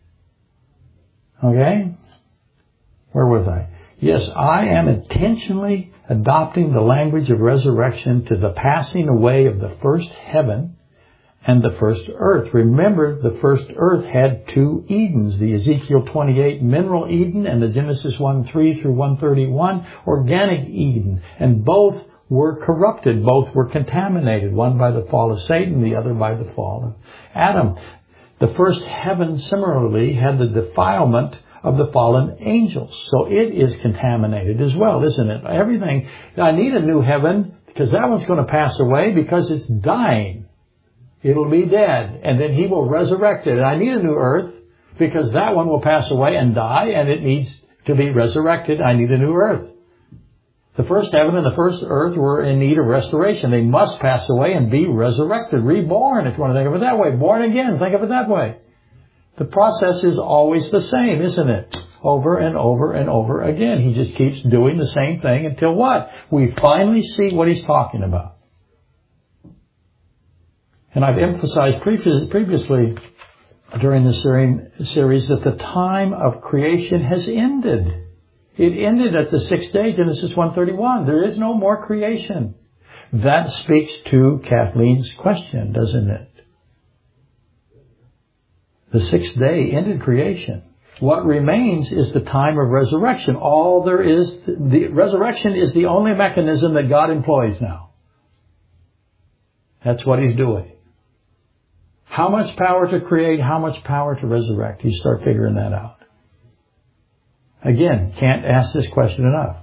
Okay? Where was I? Yes, I am intentionally adopting the language of resurrection to the passing away of the first heaven and the first earth. Remember, the first earth had two Edens, the Ezekiel 28 mineral Eden and the Genesis 1:3 through 1:31 organic Eden. And both were corrupted, both were contaminated, one by the fall of Satan, the other by the fall of Adam. The first heaven similarly had the defilement of the fallen angels. So it is contaminated as well, isn't it? Everything. I need a new heaven because that one's going to pass away because it's dying. It'll be dead. And then He will resurrect it. And I need a new earth because that one will pass away and die and it needs to be resurrected. I need a new earth. The first heaven and the first earth were in need of restoration. They must pass away and be resurrected, reborn, if you want to think of it that way. Born again, think of it that way. The process is always the same, isn't it? Over and over and over again. He just keeps doing the same thing until what? We finally see what He's talking about. And I've emphasized previously during this series that the time of creation has ended. It ended at the sixth day, Genesis 1:31. There is no more creation. That speaks to Kathleen's question, doesn't it? The sixth day ended creation. What remains is the time of resurrection. All there is, the resurrection is the only mechanism that God employs now. That's what He's doing. How much power to create, how much power to resurrect? You start figuring that out. Again, can't ask this question enough.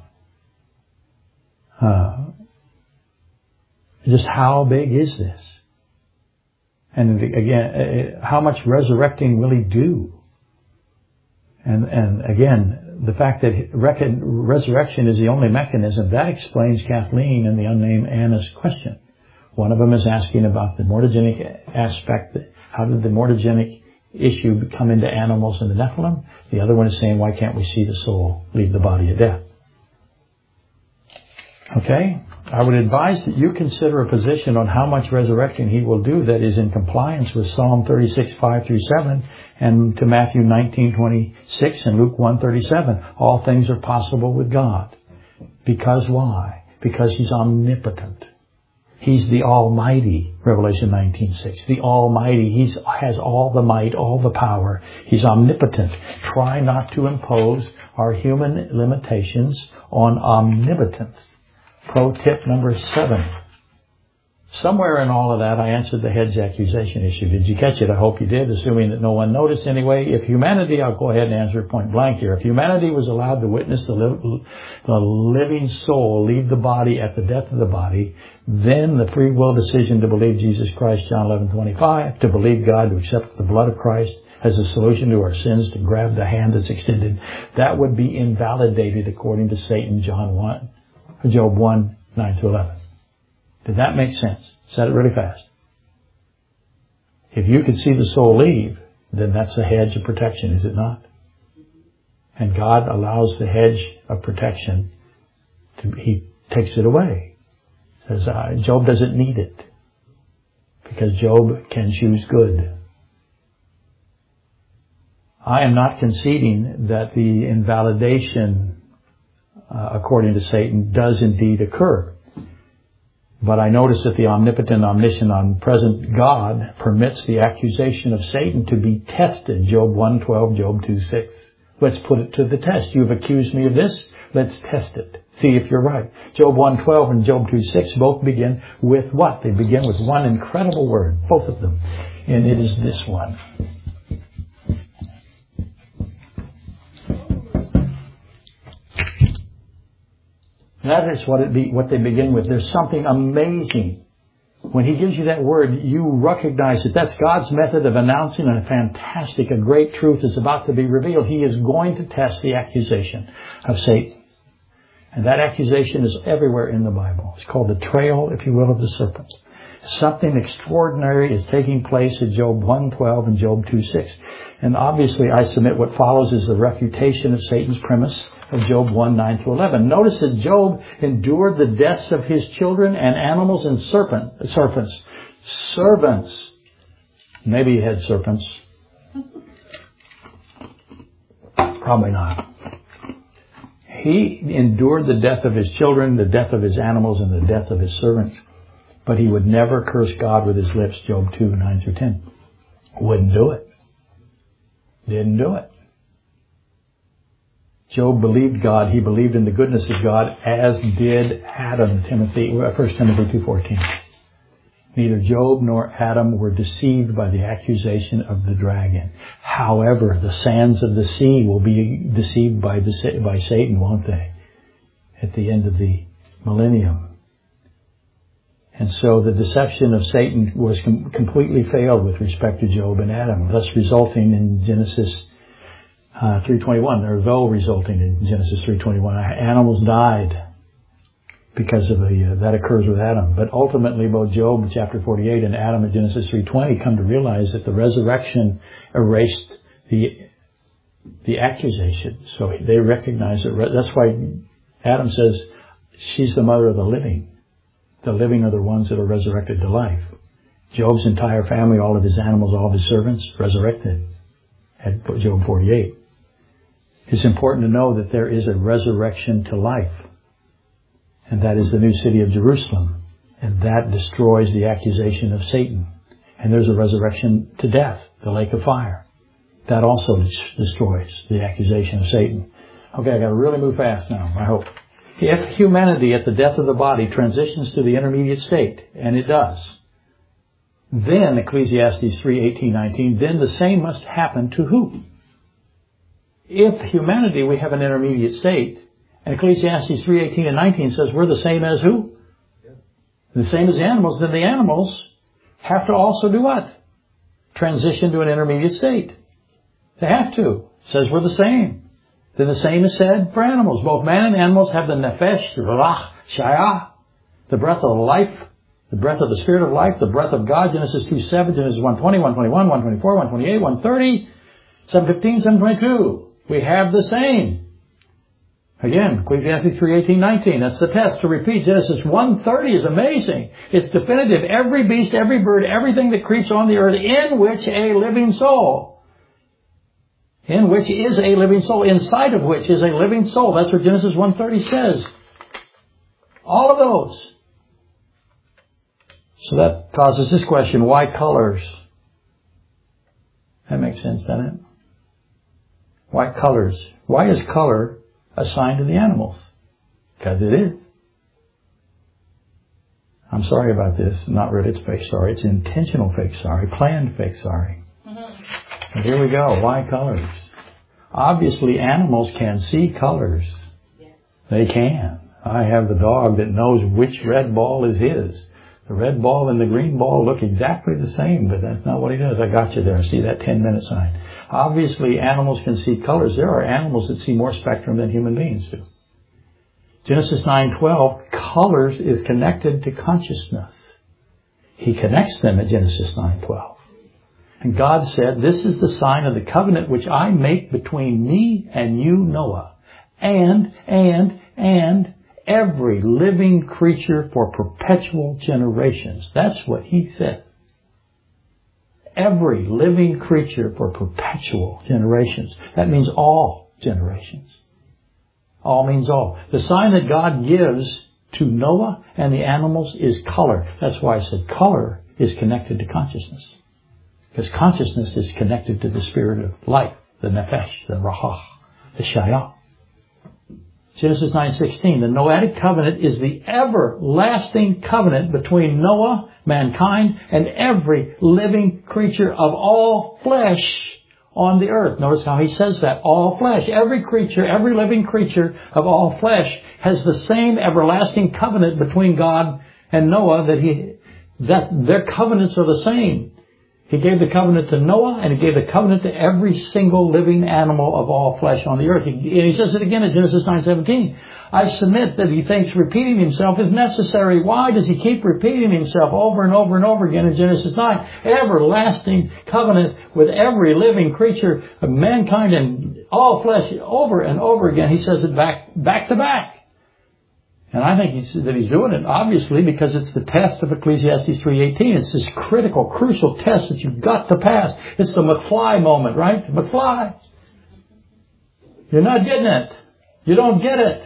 Just how big is this? And again, how much resurrecting will He do? And again, the fact that resurrection is the only mechanism, that explains Kathleen and the unnamed Anna's question. One of them is asking about the mortogenic aspect. How did the mortogenic issue come into animals in the Nephilim? The other one is saying, why can't we see the soul leave the body of death? Okay? I would advise that you consider a position on how much resurrecting He will do that is in compliance with Psalm 36:5 through 7 and to Matthew 19:26 and Luke 1:37. All things are possible with God. Because why? Because He's omnipotent. He's the Almighty, Revelation 19:6. The Almighty. He has all the might, all the power. He's omnipotent. Try not to impose our human limitations on omnipotence. Pro tip number 7. Somewhere in all of that, I answered the hedge accusation issue. Did you catch it? I hope you did, assuming that no one noticed anyway. If humanity, I'll go ahead and answer it point blank here. If humanity was allowed to witness the living soul leave the body at the death of the body, then the free will decision to believe Jesus Christ, John 11:25, to believe God, to accept the blood of Christ as a solution to our sins, to grab the hand that's extended, that would be invalidated according to Satan, Job 1:9-11. Did that make sense? Said it really fast. If you could see the soul leave, then that's a hedge of protection, is it not? And God allows the hedge of protection He takes it away. Says, Job doesn't need it. Because Job can choose good. I am not conceding that the invalidation, according to Satan, does indeed occur. But I notice that the omnipotent, omniscient, omnipresent God permits the accusation of Satan to be tested. Job 1:12, Job 2:6. Let's put it to the test. You've accused me of this. Let's test it. See if you're right. Job 1:12 and Job 2:6 both begin with what? They begin with one incredible word. Both of them. And it is this one. That is what they begin with. There's something amazing. When He gives you that word, you recognize that that's God's method of announcing a great truth is about to be revealed. He is going to test the accusation of Satan. And that accusation is everywhere in the Bible. It's called the trail, if you will, of the serpent. Something extraordinary is taking place in Job 1:12 and Job 2:6. And obviously I submit what follows is the refutation of Satan's premise of Job 1:9-11. Notice that Job endured the deaths of his children and animals and servants. Maybe he had serpents. Probably not. He endured the death of his children, the death of his animals, and the death of his servants. But he would never curse God with his lips, Job 2:9-10. Wouldn't do it. Didn't do it. Job believed God. He believed in the goodness of God, as did Adam, 1 Timothy 2:14. Neither Job nor Adam were deceived by the accusation of the dragon. However, the sands of the sea will be deceived by Satan, won't they? At the end of the millennium. And so the deception of Satan was completely failed with respect to Job and Adam, thus resulting in Genesis 3:21, or though resulting in Genesis 3:21. Animals died because of that occurs with Adam. But ultimately, both Job, chapter 48, and Adam in Genesis 3:20 come to realize that the resurrection erased the accusation. So they recognize that. That's why Adam says, she's the mother of the living. The living are the ones that are resurrected to life. Job's entire family, all of his animals, all of his servants, resurrected at Job 48. It's important to know that there is a resurrection to life. And that is the new city of Jerusalem. And that destroys the accusation of Satan. And there's a resurrection to death, the lake of fire. That also destroys the accusation of Satan. Okay, I got to really move fast now, I hope. If humanity at the death of the body transitions to the intermediate state, and it does, then Ecclesiastes 3:18-19, then the same must happen to who? If humanity, we have an intermediate state, and Ecclesiastes 3:18 and 19 says we're the same as who? The same as the animals, then the animals have to also do what? Transition to an intermediate state. They have to. It says we're the same. Then the same is said for animals. Both man and animals have the nefesh, ruach, shayah, the breath of life, the breath of the Spirit of life, the breath of God, Genesis 2:7, Genesis 1:20, 1:21, 1:24, 1:28, 1:30, 7:15, 7:22. We have the same. Again, Ecclesiastes 3:18-19. That's the test. To repeat, Genesis 1:30 is amazing. It's definitive. Every beast, every bird, everything that creeps on the earth, in which a living soul. In which is a living soul. Inside of which is a living soul. That's what Genesis 1:30 says. All of those. So that causes this question, why colors? That makes sense, doesn't it? Why colors? Why is color assigned to the animals? Because it is. I'm sorry about this. Not really it's fake sorry. It's intentional fake sorry. Planned fake sorry. And here we go. Why colors? Obviously animals can see colors. They can. I have the dog that knows which red ball is his. The red ball and the green ball look exactly the same, but that's not what he does. I got you there. See that 10-minute sign. Obviously animals can see colors. There are animals that see more spectrum than human beings do. Genesis 9:12, colors is connected to consciousness. He connects them at Genesis 9:12. And God said, this is the sign of the covenant which I make between me and you, Noah, and every living creature for perpetual generations. That's what he said. Every living creature for perpetual generations. That means all generations. All means all. The sign that God gives to Noah and the animals is color. That's why I said color is connected to consciousness. Because consciousness is connected to the spirit of life, the nefesh, the rahah, the shayah. Genesis 9:16, the Noahic covenant is the everlasting covenant between Noah, mankind, and every living creature of all flesh on the earth. Notice how he says that. All flesh. Every creature, every living creature of all flesh has the same everlasting covenant between God and Noah that their covenants are the same. He gave the covenant to Noah and he gave the covenant to every single living animal of all flesh on the earth. And he says it again in Genesis 9:17. I submit that he thinks repeating himself is necessary. Why does he keep repeating himself over and over and over again in Genesis 9? Everlasting covenant with every living creature of mankind and all flesh over and over again. He says it back to back. And I think he's doing it, obviously, because it's the test of Ecclesiastes 3:18. It's this critical, crucial test that you've got to pass. It's the McFly moment, right? McFly. You're not getting it. You don't get it.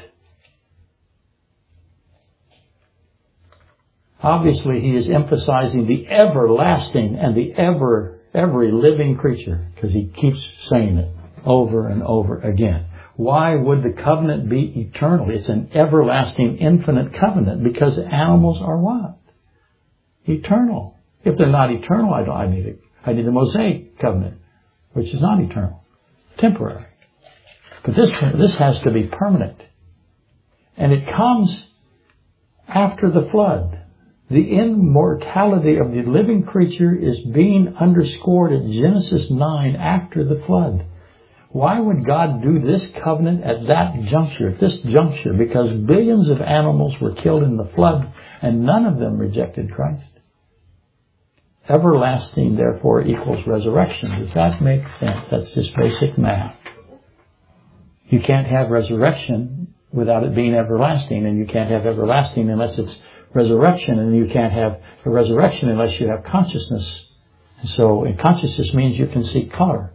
Obviously, he is emphasizing the everlasting and the every living creature, because he keeps saying it over and over again. Why would the covenant be eternal? It's an everlasting, infinite covenant because animals are what? Eternal. If they're not eternal, I need the Mosaic covenant, which is not eternal, temporary. But this has to be permanent. And it comes after the flood. The immortality of the living creature is being underscored at Genesis 9 after the flood. Why would God do this covenant at that juncture, at this juncture? Because billions of animals were killed in the flood and none of them rejected Christ. Everlasting, therefore, equals resurrection. Does that make sense? That's just basic math. You can't have resurrection without it being everlasting, and you can't have everlasting unless it's resurrection, and you can't have a resurrection unless you have consciousness. And so, consciousness means you can see color.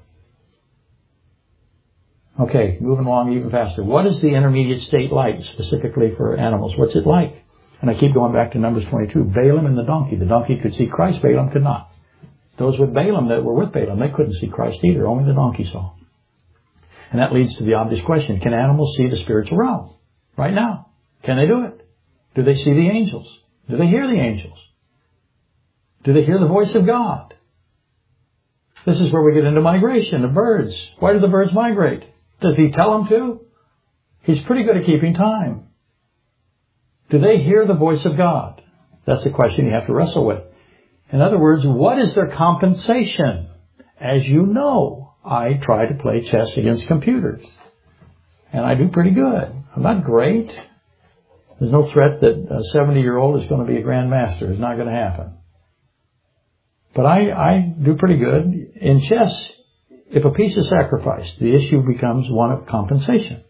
Okay, moving along even faster. What is the intermediate state like, specifically for animals? What's it like? And I keep going back to Numbers 22. Balaam and the donkey. The donkey could see Christ, Balaam could not. Those with Balaam that were with Balaam, they couldn't see Christ either. Only the donkey saw. And that leads to the obvious question. Can animals see the spiritual realm? Right now. Can they do it? Do they see the angels? Do they hear the angels? Do they hear the voice of God? This is where we get into migration of birds. Why do the birds migrate? Does he tell them to? He's pretty good at keeping time. Do they hear the voice of God? That's a question you have to wrestle with. In other words, what is their compensation? As you know, I try to play chess against computers. And I do pretty good. I'm not great. There's no threat that a 70-year-old is going to be a grandmaster. It's not going to happen. But I do pretty good. In chess, if a piece is sacrificed, the issue becomes one of compensation.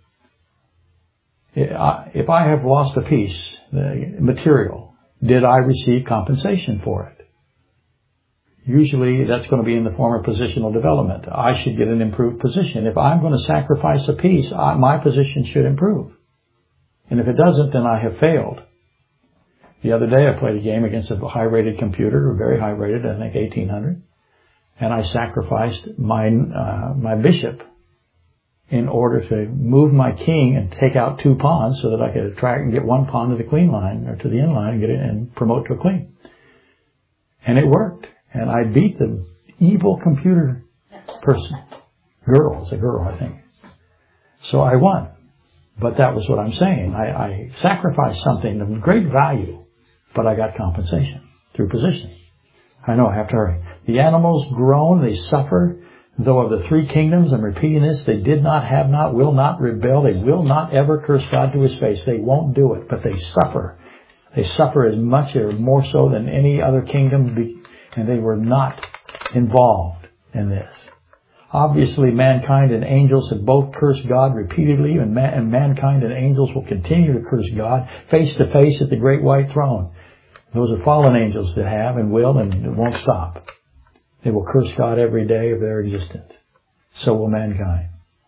If I have lost a piece, material, did I receive compensation for it? Usually that's going to be in the form of positional development. I should get an improved position. If I'm going to sacrifice a piece, my position should improve. And if it doesn't, then I have failed. The other day I played a game against a high-rated computer, very high-rated, I think 1800, and I sacrificed my bishop in order to move my king and take out 2 pawns so that I could attract and get 1 pawn to the queen line or to the end line and get it and promote to a queen. And it worked. And I beat the evil computer person. It's a girl, I think. So I won. But that was what I'm saying. I sacrificed something of great value, but I got compensation through position. I know I have to hurry. The animals groan, they suffer. Though of the 3 kingdoms, I'm repeating this, they did not, have not, will not rebel. They will not ever curse God to His face. They won't do it, but they suffer. They suffer as much or more so than any other kingdom, and they were not involved in this. Obviously, mankind and angels have both cursed God repeatedly, and mankind and angels will continue to curse God face to face at the great white throne. Those are fallen angels that have and will and won't stop. They will curse God every day of their existence. So will mankind.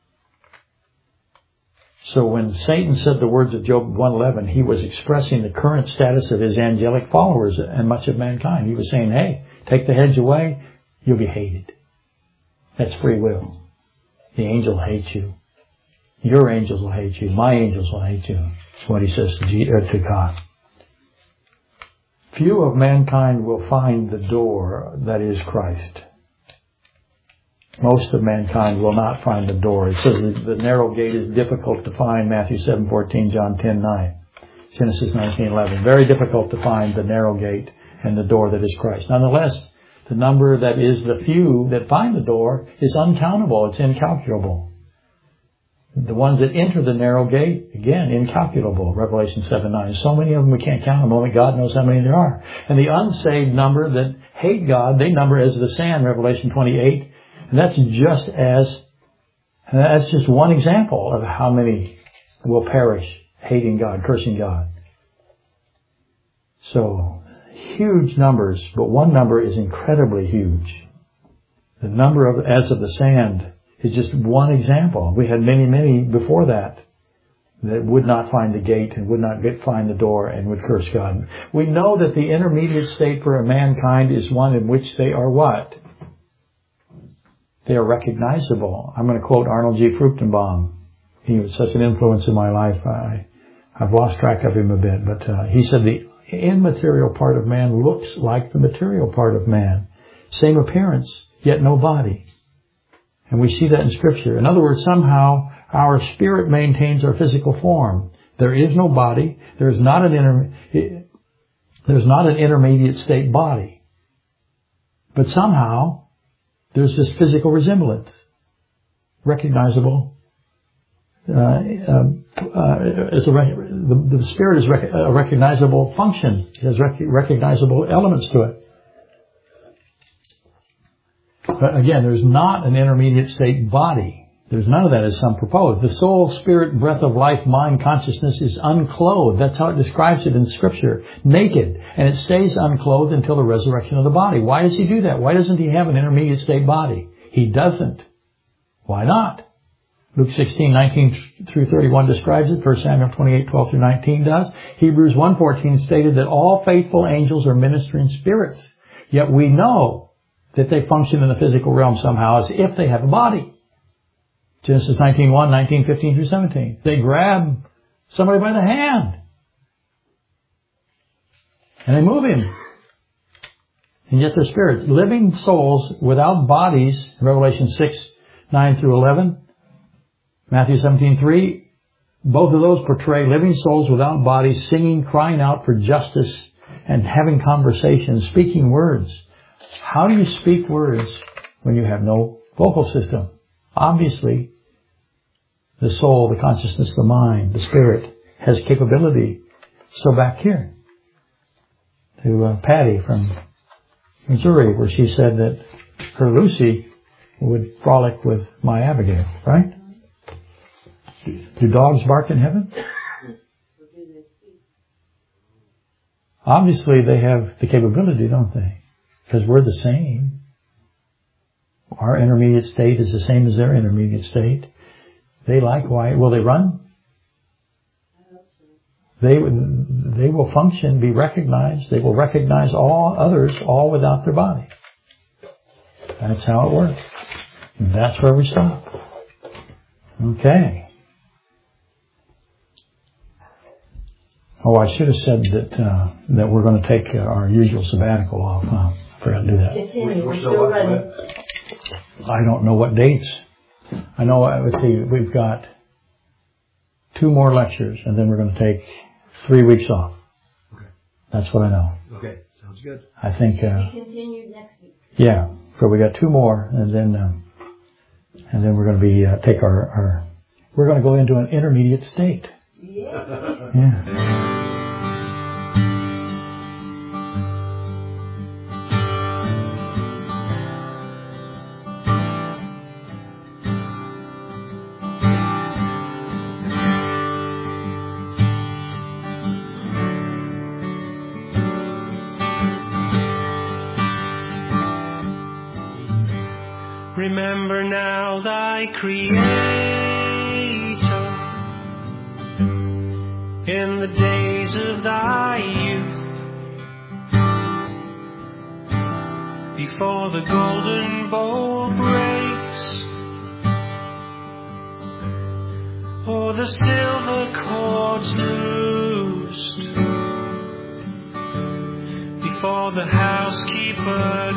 So when Satan said the words of Job 1:11, he was expressing the current status of his angelic followers and much of mankind. He was saying, hey, take the hedge away, you'll be hated. That's free will. The angel hates you. Your angels will hate you. My angels will hate you. That's what he says to God. Few of mankind will find the door that is Christ. Most of mankind will not find the door. It says the narrow gate is difficult to find, Matthew 7:14, John 10:9, Genesis 19:11. Very difficult to find the narrow gate and the door that is Christ. Nonetheless, the number that is the few that find the door is uncountable. It's incalculable. The ones that enter the narrow gate, again, incalculable. Revelation 7:9. So many of them we can't count them. Only God knows how many there are. And the unsaved number that hate God, they number as the sand, Revelation 28. And that's just one example of how many will perish hating God, cursing God. So, huge numbers, but one number is incredibly huge. The number as of the sand is just one example. We had many, many before that would not find the gate and would not find the door and would curse God. We know that the intermediate state for mankind is one in which they are what? They are recognizable. I'm going to quote Arnold G. Fruchtenbaum. He was such an influence in my life. I've lost track of him a bit, but he said the immaterial part of man looks like the material part of man. Same appearance, yet no body. And we see that in Scripture. In other words, somehow our spirit maintains our physical form. There is no body. There's not an intermediate state body. But somehow there's this physical resemblance, recognizable. The spirit is a recognizable function. It has recognizable elements to it. But again, there's not an intermediate state body. There's none of that as some propose. The soul, spirit, breath of life, mind, consciousness is unclothed. That's how it describes it in Scripture. Naked. And it stays unclothed until the resurrection of the body. Why does He do that? Why doesn't He have an intermediate state body? He doesn't. Why not? Luke 16:19 through 31 describes it. 1 Samuel 28:12 through 19 does. Hebrews 1:14 stated that all faithful angels are ministering spirits. Yet we know that they function in the physical realm somehow as if they have a body. Genesis 19:1, 19:15 through 17. They grab somebody by the hand. And they move him. And yet they're spirits. Living souls without bodies, Revelation 6:9 through 11. Matthew 17:3. Both of those portray living souls without bodies, singing, crying out for justice, and having conversations, speaking words. How do you speak words when you have no vocal system? Obviously, the soul, the consciousness, the mind, the spirit has capability. So back here to Patty from Missouri, where she said that her Lucy would frolic with my Abigail, right? Do dogs bark in heaven? Obviously, they have the capability, don't they? Because we're the same. Our intermediate state is the same as their intermediate state. They likewise, will they run? they will function, be recognized. They will recognize all others, all without their body. That's how it works. And that's where we stop. Okay. Oh, I should have said that we're going to take our usual sabbatical off. I forgot to do that. We're still running. I don't know what dates. I know, let's see, we've got 2 more lectures, and then we're going to take 3 weeks off. Okay. That's what I know. Okay, sounds good. I think, We continue next week. yeah, so we got 2 more, and then we're going to be, take we're going to go into an intermediate state. Yeah. Yeah. Remember now thy Creator in the days of thy youth, before the golden bowl breaks, or the silver cords loosed, before the housekeeper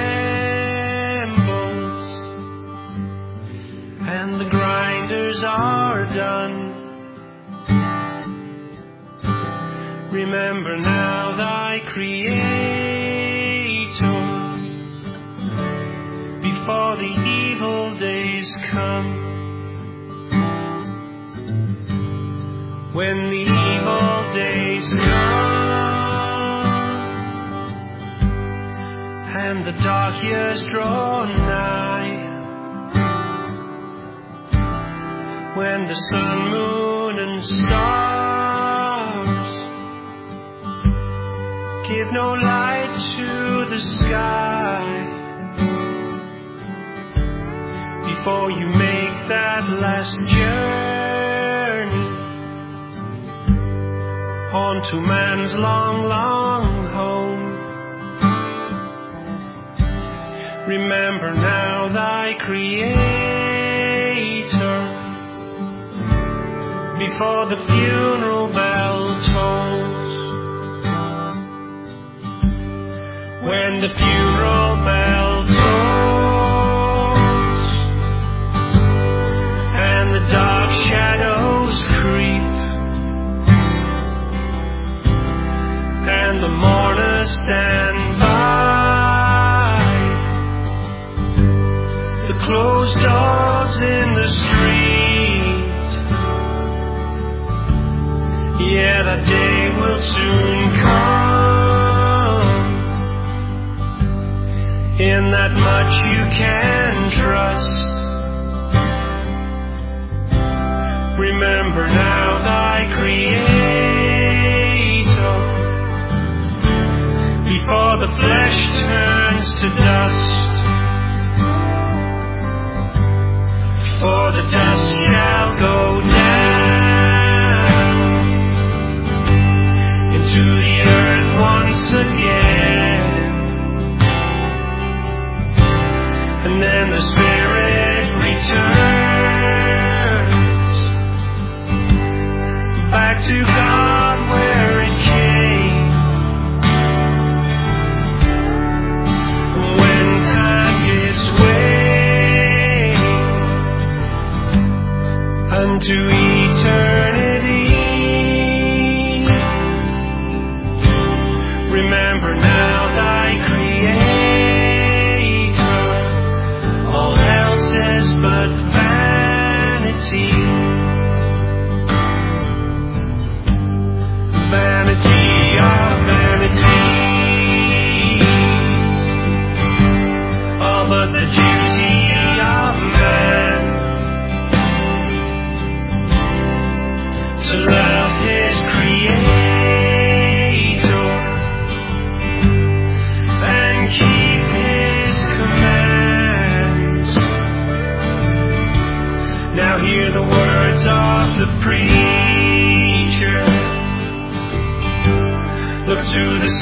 trembles and the grinders are done. Remember now thy Creator before the evil days come, when the evil days come and the dark years draw nigh, when the sun, moon, and stars give no light to the sky, before you make that last journey on to man's long, long home. Remember now thy Creator before the funeral bell tolls, when the funeral bell tolls and the dark shadows creep and the mourners stand by the closed doors in the street. Yeah, that day will soon come, in that much you can trust. Remember now thy Creator before the flesh turns to dust, for the dust shall go down into the earth once again, and then the Spirit returns back to God where it came. When time gives way unto eternity, remember now thy Creator, all else is but vanity, vanity of vanities, all but the duty of man to love his Creator and keep his commands. Now hear the words of the preacher. to the